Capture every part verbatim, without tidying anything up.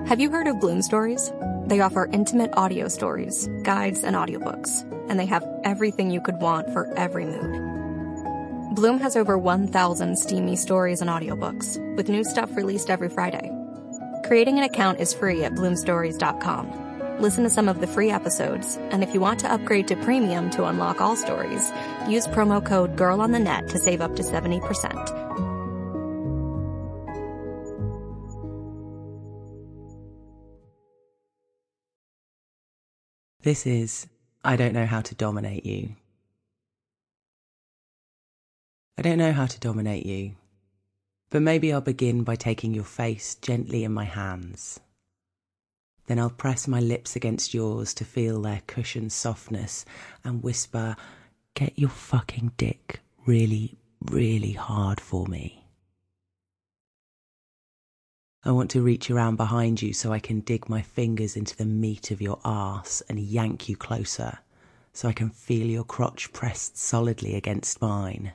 Have you heard of Bloom Stories? They offer intimate audio stories, guides, and audiobooks, and they have everything you could want for every mood. Bloom has over one thousand steamy stories and audiobooks, with new stuff released every Friday. Creating an account is free at bloom stories dot com. Listen to some of the free episodes, and if you want to upgrade to premium to unlock all stories, use promo code GIRLONTHENET to save up to seventy percent. This is I Don't Know How to Dominate You. I don't know how to dominate you, but maybe I'll begin by taking your face gently in my hands. Then I'll press my lips against yours to feel their cushioned softness and whisper, "Get your fucking dick really, really hard for me." I want to reach around behind you so I can dig my fingers into the meat of your arse and yank you closer, so I can feel your crotch pressed solidly against mine.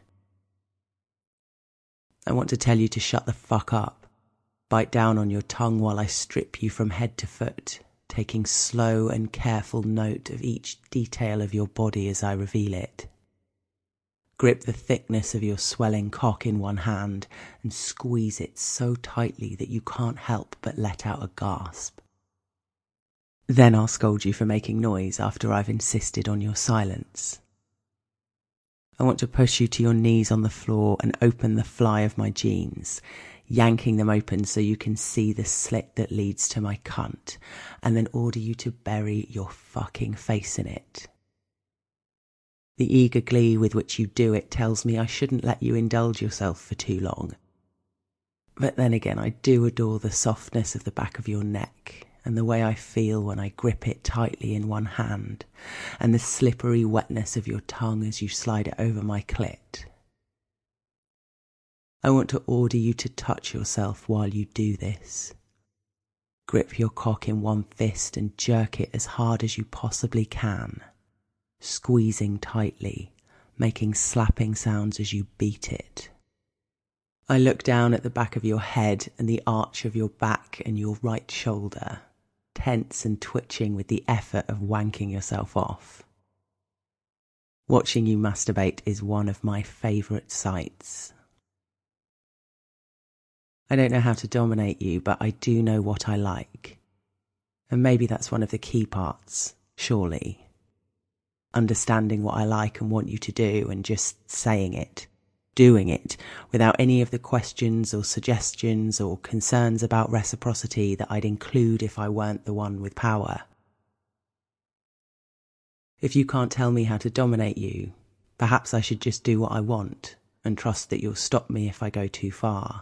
I want to tell you to shut the fuck up, bite down on your tongue while I strip you from head to foot, taking slow and careful note of each detail of your body as I reveal it. Grip the thickness of your swelling cock in one hand and squeeze it so tightly that you can't help but let out a gasp. Then I'll scold you for making noise after I've insisted on your silence. I want to push you to your knees on the floor and open the fly of my jeans, yanking them open so you can see the slit that leads to my cunt, and then order you to bury your fucking face in it. The eager glee with which you do it tells me I shouldn't let you indulge yourself for too long. But then again, I do adore the softness of the back of your neck, and the way I feel when I grip it tightly in one hand, and the slippery wetness of your tongue as you slide it over my clit. I want to order you to touch yourself while you do this. Grip your cock in one fist and jerk it as hard as you possibly can, squeezing tightly, making slapping sounds as you beat it. I look down at the back of your head and the arch of your back and your right shoulder, tense and twitching with the effort of wanking yourself off. Watching you masturbate is one of my favourite sights. I don't know how to dominate you, but I do know what I like. And maybe that's one of the key parts, surely. Understanding what I like and want you to do and just saying it, doing it, without any of the questions or suggestions or concerns about reciprocity that I'd include if I weren't the one with power. If you can't tell me how to dominate you, perhaps I should just do what I want and trust that you'll stop me if I go too far.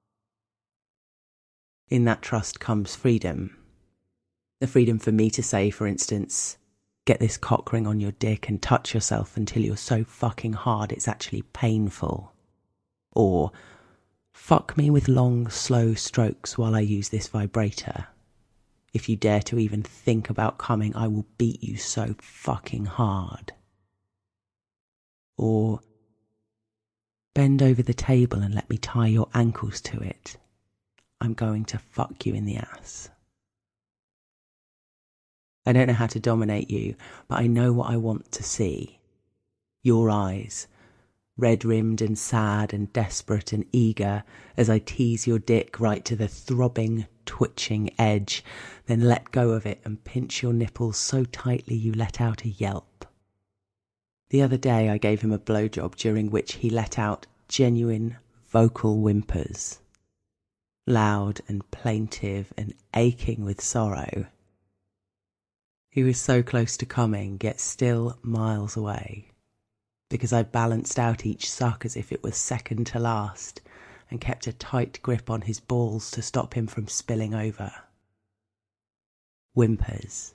In that trust comes freedom. The freedom for me to say, for instance, get this cock ring on your dick and touch yourself until you're so fucking hard it's actually painful. Or, fuck me with long, slow strokes while I use this vibrator. If you dare to even think about coming, I will beat you so fucking hard. Or, bend over the table and let me tie your ankles to it. I'm going to fuck you in the ass. I don't know how to dominate you, but I know what I want to see. Your eyes, red-rimmed and sad and desperate and eager, as I tease your dick right to the throbbing, twitching edge, then let go of it and pinch your nipples so tightly you let out a yelp. The other day I gave him a blowjob during which he let out genuine vocal whimpers. Loud and plaintive and aching with sorrow. He was so close to coming, yet still miles away, because I balanced out each suck as if it was second to last, and kept a tight grip on his balls to stop him from spilling over. Whimpers.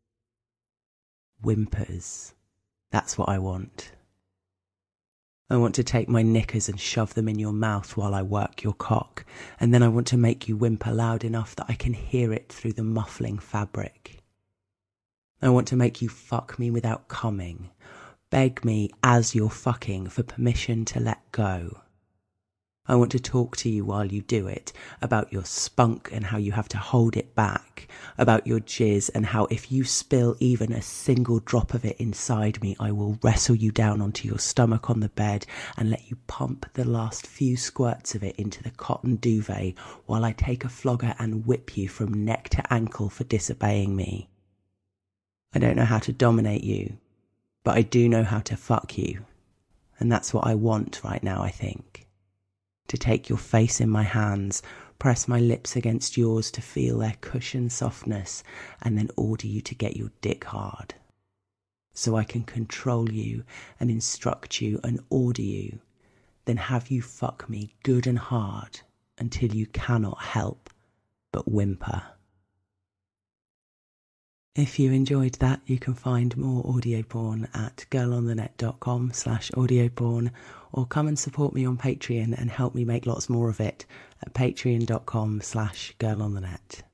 Whimpers. That's what I want. I want to take my knickers and shove them in your mouth while I work your cock, and then I want to make you whimper loud enough that I can hear it through the muffling fabric. I want to make you fuck me without coming, beg me as you're fucking for permission to let go. I want to talk to you while you do it, about your spunk and how you have to hold it back, about your jizz and how if you spill even a single drop of it inside me, I will wrestle you down onto your stomach on the bed and let you pump the last few squirts of it into the cotton duvet while I take a flogger and whip you from neck to ankle for disobeying me. I don't know how to dominate you, but I do know how to fuck you, and that's what I want right now, I think. To take your face in my hands, press my lips against yours to feel their cushion softness, and then order you to get your dick hard. So I can control you and instruct you and order you, then have you fuck me good and hard until you cannot help but whimper. If you enjoyed that, you can find more audio porn at girlonthenet.com slash audio porn, or come and support me on Patreon and help me make lots more of it at patreon.com slash girlonthenet.